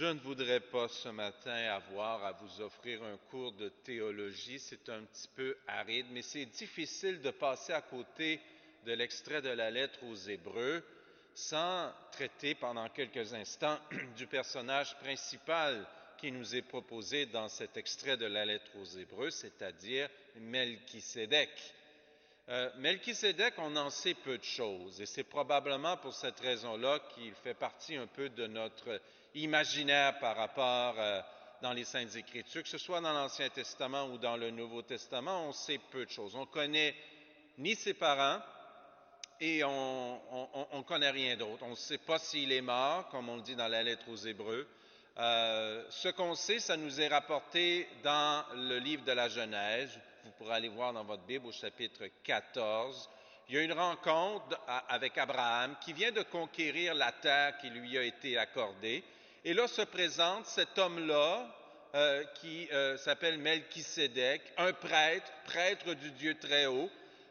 Je ne voudrais pas ce matin avoir à vous offrir un cours de théologie, c'est un petit peu aride, mais c'est difficile de passer à côté de l'extrait de la lettre aux Hébreux sans traiter pendant quelques instants du personnage principal qui nous est proposé dans cet extrait de la lettre aux Hébreux, c'est-à-dire Melchisédek. Melchisédek, on en sait peu de choses, et c'est probablement pour cette raison-là qu'il fait partie un peu de notre imaginaire par rapport dans les Saintes Écritures, que ce soit dans l'Ancien Testament ou dans le Nouveau Testament, on sait peu de choses. On ne connaît ni ses parents et on ne connaît rien d'autre. On ne sait pas s'il est mort, comme on le dit dans la lettre aux Hébreux. Ce qu'on sait, ça nous est rapporté dans le livre de la Genèse. Vous pourrez aller voir dans votre Bible au chapitre 14. Il y a une rencontre avec Abraham qui vient de conquérir la terre qui lui a été accordée. Et là se présente cet homme-là qui s'appelle Melchisédek, un prêtre du Dieu très haut,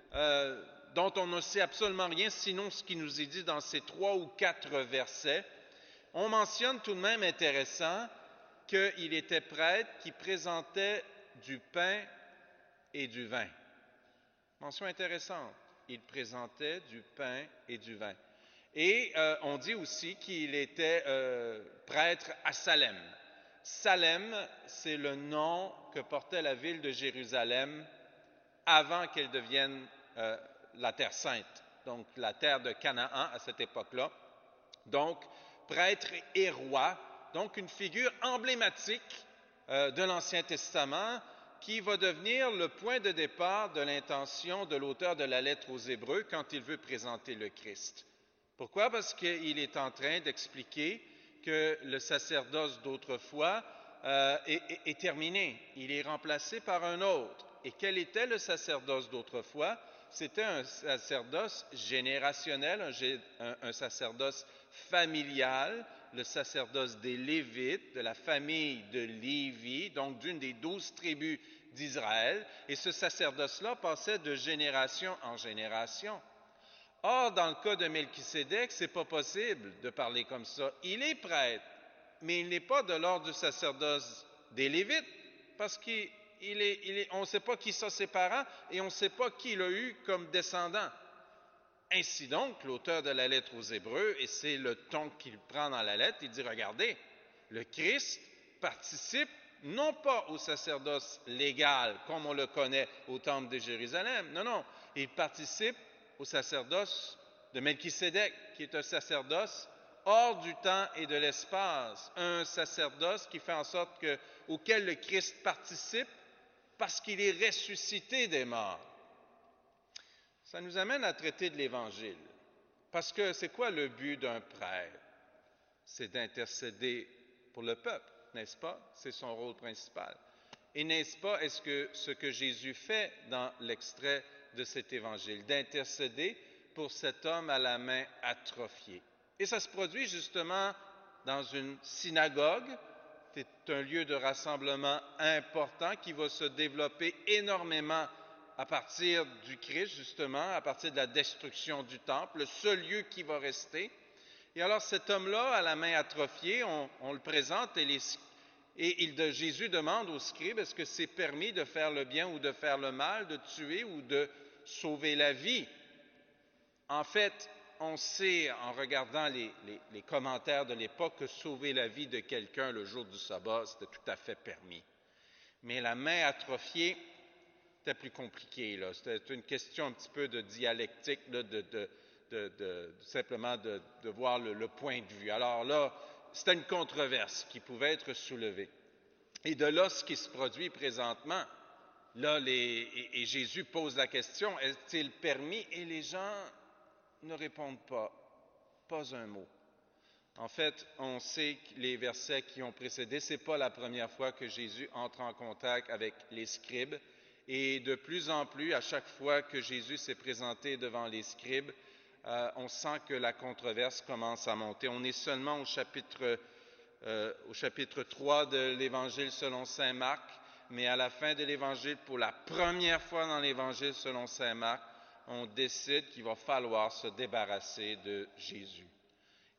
dont on ne sait absolument rien sinon ce qui nous est dit dans ces 3 ou 4 versets. On mentionne tout de même intéressant qu'il était prêtre qui présentait du pain et du vin. Mention intéressante. Il présentait du pain et du vin. Et on dit aussi qu'il était prêtre à Salem. Salem, c'est le nom que portait la ville de Jérusalem avant qu'elle devienne la Terre Sainte, donc la terre de Canaan à cette époque-là. Donc, prêtre et roi, donc une figure emblématique de l'Ancien Testament qui va devenir le point de départ de l'intention de l'auteur de la lettre aux Hébreux quand il veut présenter le Christ. Pourquoi? Parce qu'il est en train d'expliquer que le sacerdoce d'autrefois est terminé. Il est remplacé par un autre. Et quel était le sacerdoce d'autrefois? C'était un sacerdoce générationnel, un sacerdoce familial, le sacerdoce des Lévites, de la famille de Lévi, donc d'une des 12 tribus d'Israël. Et ce sacerdoce-là passait de génération en génération. Or, dans le cas de Melchisédek, ce n'est pas possible de parler comme ça. Il est prêtre, mais il n'est pas de l'ordre du sacerdoce des Lévites, parce qu'on ne sait pas qui sont ses parents et on ne sait pas qui il a eu comme descendant. Ainsi donc, l'auteur de la lettre aux Hébreux, et c'est le ton qu'il prend dans la lettre, il dit, regardez, le Christ participe non pas au sacerdoce légal, comme on le connaît au temple de Jérusalem, non, il participe au sacerdoce de Melchisédek, qui est un sacerdoce hors du temps et de l'espace, un sacerdoce qui fait en sorte auquel le Christ participe parce qu'il est ressuscité des morts. Ça nous amène à traiter de l'Évangile, parce que c'est quoi le but d'un prêtre? C'est d'intercéder pour le peuple, n'est-ce pas? C'est son rôle principal. Et n'est-ce pas, est-ce que ce que Jésus fait dans l'extrait de cet évangile, d'intercéder pour cet homme à la main atrophiée? Et ça se produit justement dans une synagogue, c'est un lieu de rassemblement important qui va se développer énormément à partir du Christ, justement, à partir de la destruction du temple, le seul lieu qui va rester. Et alors cet homme-là, à la main atrophiée, on le présente et Jésus demande aux scribes, est-ce que c'est permis de faire le bien ou de faire le mal, de tuer ou de sauver la vie? En fait, on sait, en regardant les commentaires de l'époque, que sauver la vie de quelqu'un le jour du sabbat, c'était tout à fait permis. Mais la main atrophiée, c'était plus compliqué, là. C'était une question un petit peu de dialectique, là, simplement de voir le point de vue. Alors là, c'était une controverse qui pouvait être soulevée. Et de là, ce qui se produit présentement, là, et Jésus pose la question, est-il permis? Et les gens ne répondent pas un mot. En fait, on sait que les versets qui ont précédé, ce n'est pas la première fois que Jésus entre en contact avec les scribes. Et de plus en plus, à chaque fois que Jésus s'est présenté devant les scribes, on sent que la controverse commence à monter. On est seulement au chapitre 3 de l'Évangile selon saint Marc, mais à la fin de l'Évangile, pour la première fois dans l'Évangile selon saint Marc, on décide qu'il va falloir se débarrasser de Jésus.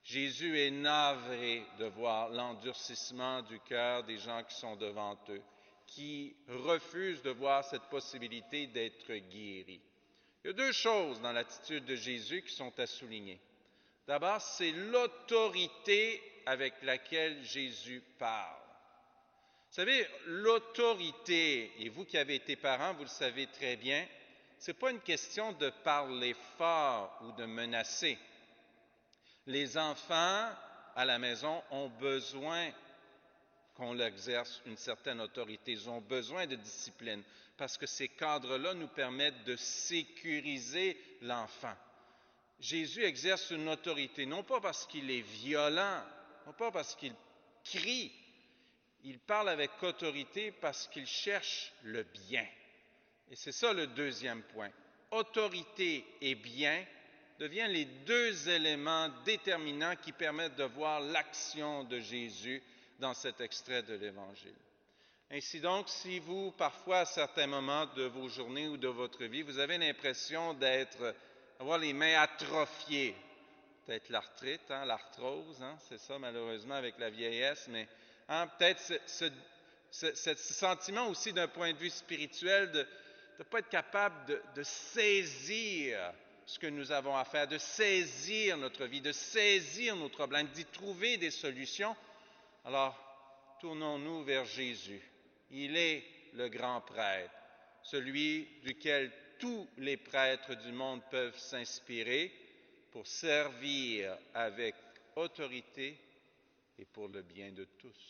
Jésus est navré de voir l'endurcissement du cœur des gens qui sont devant eux, qui refusent de voir cette possibilité d'être guéris. Il y a deux choses dans l'attitude de Jésus qui sont à souligner. D'abord, c'est l'autorité avec laquelle Jésus parle. Vous savez, l'autorité, et vous qui avez été parents, vous le savez très bien, ce n'est pas une question de parler fort ou de menacer. Les enfants à la maison ont besoin qu'on leur exerce une certaine autorité. Ils ont besoin de discipline parce que ces cadres-là nous permettent de sécuriser l'enfant. Jésus exerce une autorité, non pas parce qu'il est violent, non pas parce qu'il crie, il parle avec autorité parce qu'il cherche le bien. Et c'est ça le deuxième point. Autorité et bien deviennent les deux éléments déterminants qui permettent de voir l'action de Jésus dans cet extrait de l'Évangile. Ainsi donc, si vous, parfois, à certains moments de vos journées ou de votre vie, vous avez l'impression d'avoir les mains atrophiées, peut-être l'arthrite, l'arthrose, c'est ça malheureusement avec la vieillesse, mais peut-être ce sentiment aussi d'un point de vue spirituel de ne pas être capable de saisir ce que nous avons à faire, de saisir notre vie, de saisir nos problèmes, d'y trouver des solutions. Alors, tournons-nous vers Jésus. Il est le grand prêtre, celui duquel tous les prêtres du monde peuvent s'inspirer pour servir avec autorité et pour le bien de tous.